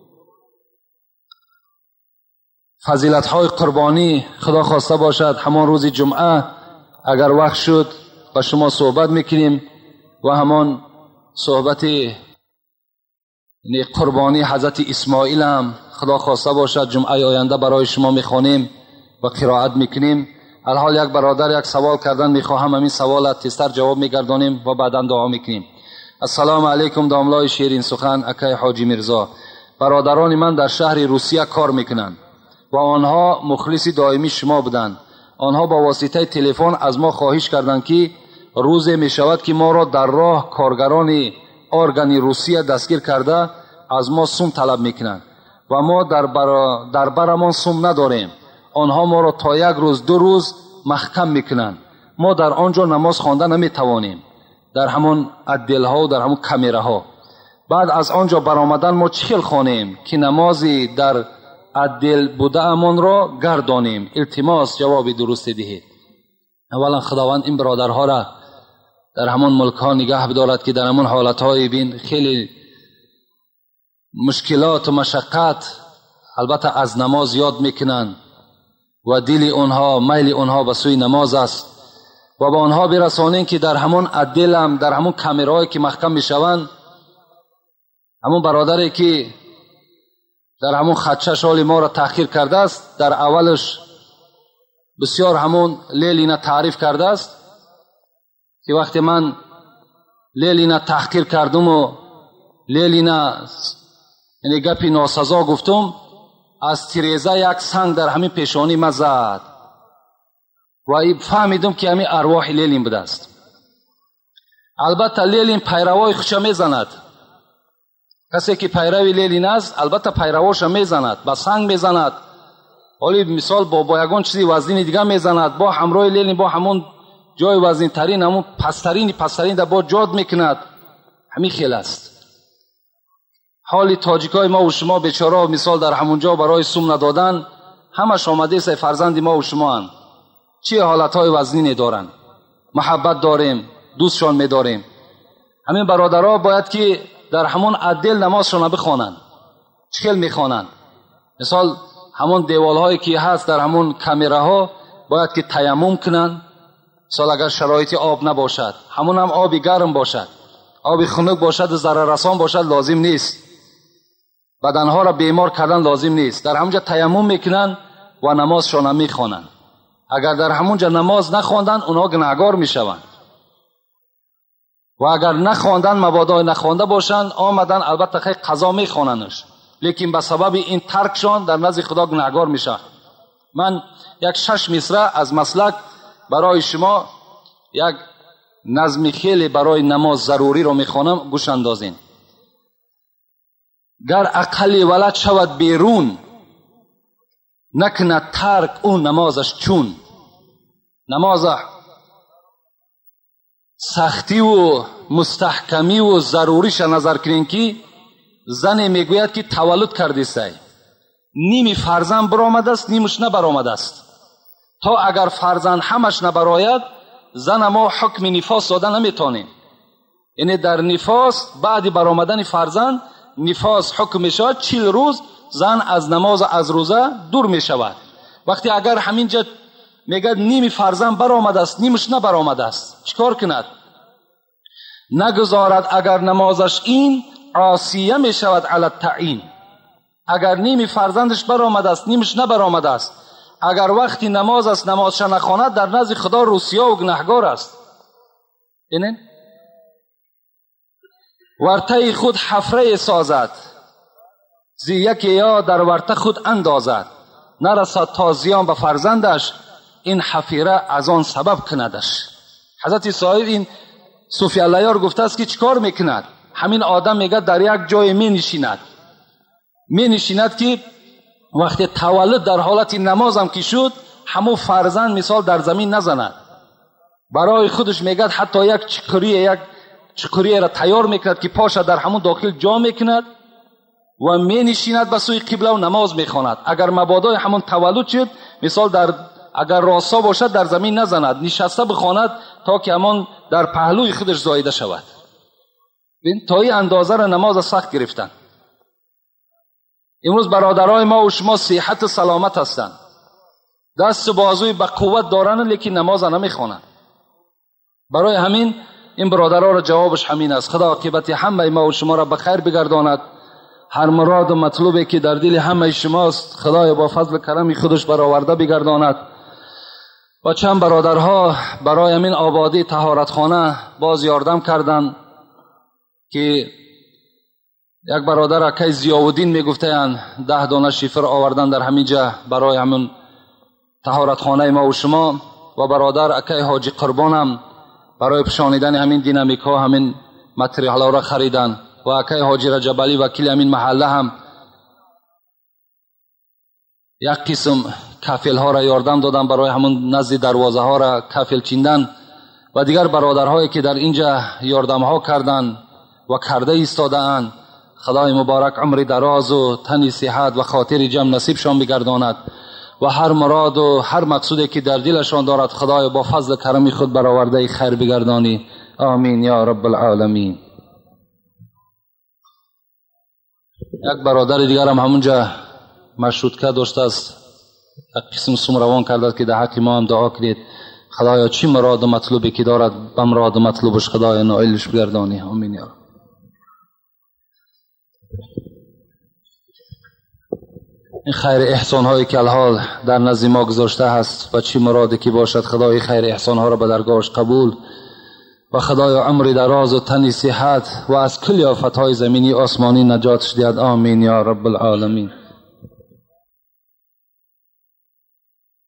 فضیلت‌های قربانی خدا خواسته باشد همان روز جمعه اگر وقت شد با شما صحبت میکنیم. و همان صحبت یعنی قربانی حضرت اسماعیل هم خدا خواسته باشد جمعه آینده برای شما میخوانیم و قرائت میکنیم. الحال یک برادر یک سوال کردن، میخواهم همین سوال تیزتر جواب میگردانیم و بعدا دعا میکنیم. السلام علیکم داملای شیرین سخن اکای حاجی میرزا. برادران من در شهر روسیه کار میکنند و آنها مخلص دائمی شما بودند. آنها با واسطه تلفن از ما خواهش کردند که روز می شود که ما را در راه کارگران ارگان روسیه دستگیر کرده از ما سوم طلب میکنند و ما در برمان سوم نداریم. آنها ما را تا 1 روز 2 روز محکم میکنند. ما در آنجا نماز خوانده نمیتوانیم، در همون عدل ها و در همون کمیره ها. بعد از آنجا برآمدن ما چخیل خوانیم که نمازی در عدل بوده امان را گردانیم؟ التماس جواب درست دهید. اولا خداوند این برادرها را در همون ملک ها نگه بدارد که در همون حالت های بین خیلی مشکلات و مشقت البته از نماز یاد میکنند و دل اونها میل اونها به سوی نماز است و با آنها برسانیم که در همون عدل هم در همون کمیرهایی که محکم میشوند، همون برادری که در همون خدشه شال ما را تحقیر کرده است در اولش بسیار همون لیلینا تعریف کرده است که وقتی من لیلینا تحقیر کردم و لیلینا یعنی گپی ناسزا گفتم، از تیریزه یک سنگ در همین پیشانی ما زد و فهمیدم که همین ارواح لیلین بوده است. البته لیلین پیروای خودش میزند، کسی که پیروی لیلین است البته پیرواش میزند، با سنگ میزند، ولی مثال با یگان چیزی وزنی دیگه میزند، با همراه لیلین با همون جای وزنی ترین همون پسترین در با جاد میکند. همین خیل است حالی تاجیکای ما و شما بیچاره مثال در همونجا برای سوم ندادن همش آمده است فرزند ما و شما هن. چه حالتهای وزنی دارن، محبت داریم، دوستشان میداریم. همین برادرها باید که در همون عدل نمازشان بخوانند. چخیل میخوانند؟ مثال همون دیوالهایی که هست در همون کمیره ها باید که تیمم کنند. مثال اگر شرایط آب نباشد، همون هم آبی گرم باشد، آبی خنک باشد و ضرر رسان باشد لازم نیست، بدنها را بیمار کردن لازم نیست. در همونجا تیمم میکنند و نمازشان میخوانند. اگر در همونجا نماز نخواندن اونها گناهکار میشوند و اگر نخواندن مبادا نخوانده باشند آمدن البته خیلی قضا میخواننش، لیکن به سبب این ترکشان در نزد خدا گناهکار میشن. من یک 6 مصرع از مسلک برای شما یک نظم خیلی برای نماز ضروری رو میخوانم، گوش اندازین. گر عقل ولد شود بیرون نکند ترک اون نمازش چون. نماز سختی و مستحکمی و ضروریش نظر کنین که زن میگوید که تولد کرده سای نیمی فرزند برآمده است نیمش نبرآمده است. تا اگر فرزند همش نبراید زن ما حکم نفاس دادن نمیتونیم. یعنی در نفاس بعد برآمدن فرزند نفاس حکم میشه 40 روز زن از نماز از روزه دور می شود. وقتی اگر همینجا میگه نیمی فرزند برآمده است، نیمش نبرآمده است، چیکار کند؟ نگذارد اگر نمازش این عاصیه می شود علی التعیین. اگر نیمی فرزندش برآمده است، نیمش نبرآمده است، اگر وقتی نماز است نمازش نخواند، در نزد خدا روسیا و گناهگار است. اینه ورطه خود حفره سازد، زی یکی یا در ورطه خود اندازد، نرسد تا زیان به فرزندش، این حفیره از آن سبب کندش. حضرت صاحب این صوفی علیار گفته است که چیکار میکند؟ همین آدم میگه در یک جای می نشیند که وقتی تولد در حالت نماز هم که شد، همو فرزند مثال در زمین نزند. برای خودش میگه حتی یک چکری را تیار میکند که پاش در همون داخل جا میکند و می نشیند به سوی قبله و نماز میخواند. اگر مبادا همون تولد شد، مثال اگر راسا باشد در زمین نزند، نشسته بخواند تا که همان در پهلوی خودش زایده شود. تا این اندازه را نماز سخت گرفتن. امروز برادرای ما و شما صحت سلامت هستند، دست بازوی به قوت دارند، لیکن نماز نمیخوانند. برای همین این برادرها را جوابش همین است. خدا عاقبت همه ما و شما را به خیر بگرداند. هر مراد و مطلوبی که در دل همه شماست، خدای با فضل کرم خودش برآورده بگرداند. و چند برادرها برای همین آبادی طهارتخانه باز یاردم کردند که یک برادر اکای ضیاءالدین میگفتند 10 دانه شیفر آوردن در همینجا برای همون طهارتخانه ما و شما. و برادر اکای حاجی قربانم برای پشانیدن همین دینامیکا همین متریال را خریدن. و اکای حاجی رجب علی وکیل همین محله هم یک قسم کفل ها را یاردم دادن برای همون نزد دروازه ها را کفل چیندن. و دیگر برادرهایی که در اینجا یاردم ها کردن و کرده ایستاده‌اند، خدای مبارک عمر دراز و تن صحت و خاطر جمع نصیبشان بگرداند و هر مراد و هر مقصودی که در دلشان دارد خدای با فضل کرم خود برآورده خیر بگردانی. آمین یا رب العالمین. یک برادر دیگر هم همونجا مشروطه داشته است، یک قسم سمروان کرده که در حق ما هم دعا کنید خدایا چی مراد و مطلوبی که دارد به مراد و مطلوبش خدای نائلش بگردانی. آمین یا رب. این خیر احسان هایی که الحال در نزد ما گذاشته هست و چی مرادی که باشد، خدای خیر احسان ها را به درگاهش قبول و خدای عمر دراز و تن صحت و از کل آفت های زمینی آسمانی نجاتش دهد. آمین یا رب العالمین.